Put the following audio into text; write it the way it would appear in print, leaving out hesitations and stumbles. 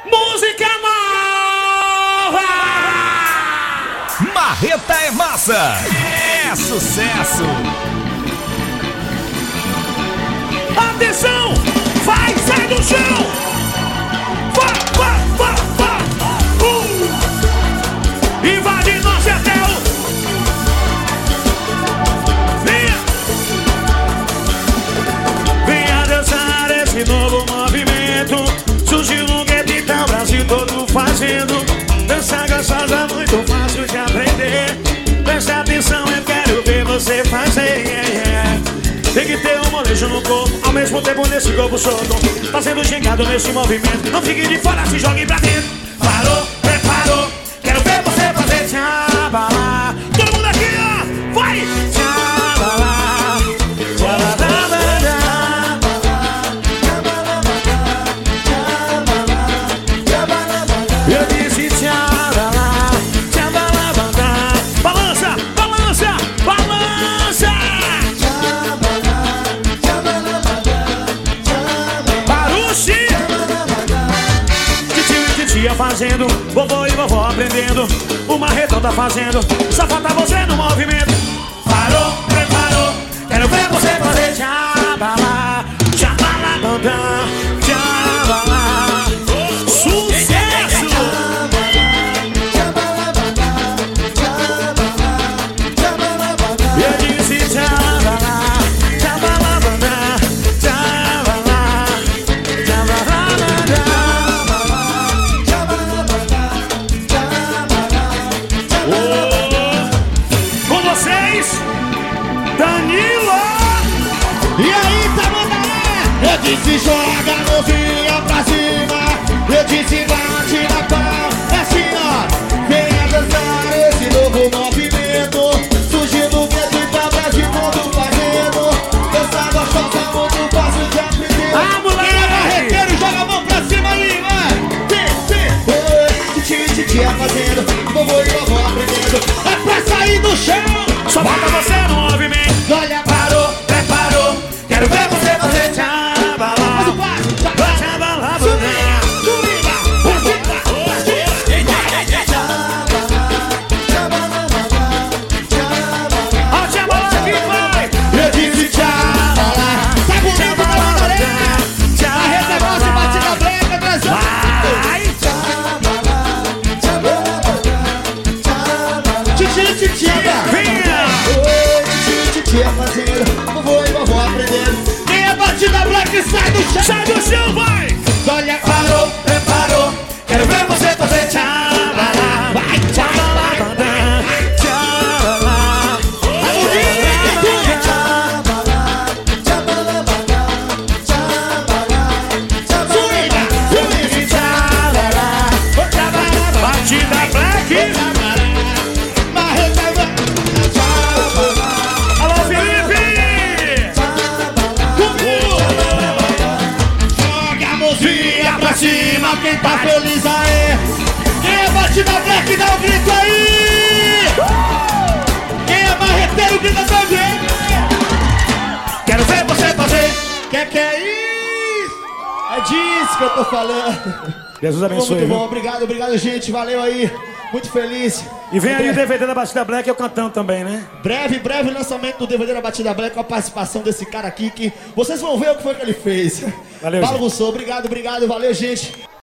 Música nova! Marreta é massa! É sucesso! Atenção! Vai, sai do chão! Invade nosso hotel! Venha dançar esse novo movimento. Surgiu um gueto e tá o Brasil todo fazendo. Dançar gostosa, muito fácil de aprender. Preste atenção, eu quero ver você fazer. Tem que ter um molejo no corpo, ao mesmo tempo nesse corpo solto, fazendo gingado nesse movimento. Não fique de fora, se jogue pra dentro. Parou, preparou, quero ver você fazer tchabalá. Todo mundo aqui, ó, vai! Tchabalá, tchabalá, eu disse tchabalá, tchabalá, balança, balança, balança. Titia fazendo, vovô e vovó aprendendo. O Marretão tá fazendo, só falta você no movimento. Parou, preparou, quero ver você fazer tchabalá, tchabalá, bandã, tchabalá. Sucesso! Eu disse tchabalá, tchabalá, bandã, tchabalá, tchabalá, bandã. Com vocês, Danilo! E aí, Tamandaré? Eu disse joga a mãozinha pra cima. Eu disse bate na pau. É assim, ó. Venha dançar esse novo movimento. Surgindo o gueto e tá Brasil todo fazendo. Dançar gostosa, muito fácil de aprender. Ah, moleque! Quem é marreteiro, joga a mão pra cima ali, vai! Titia fazendo, vovô e vovó aprendendo. É pra sair do chão! Só falta você no movimento. Olha, Parou, preparou, quero ver você fazer tchabalá, tchabalá, bandã. Ó, tchabalá aqui, vai! eu disse tchabalá. Tá bonito, Tamandaré? Marreta é massa, batida branca, dançando. Vai! Titia, Venha! titia fazendo, vovô e vovó aprendendo. Quem é batida black sai do chão. Sai do chão, vai! Olha, Parou, preparou, quero ver você fazer tchabalá, vai, tchabalá, bandã, tchabalá. Batida black. Alô, Felipe! Joga a mãozinha pra cima, quem tá feliz aí. Quem é batida black, dá um grito aí. Quem é marreteiro, grita também. Quero ver você fazer. Que é isso? É disso que eu tô falando. Jesus abençoe. Muito bom, Viu? obrigado, gente. Valeu aí. Muito feliz. E vem aí o DVD da Batida Black, eu cantando também, né? Breve lançamento do DVD da Batida Black com a participação desse cara aqui que vocês vão ver o que foi que ele fez. Valeu, Bagunçou, obrigado, valeu, gente.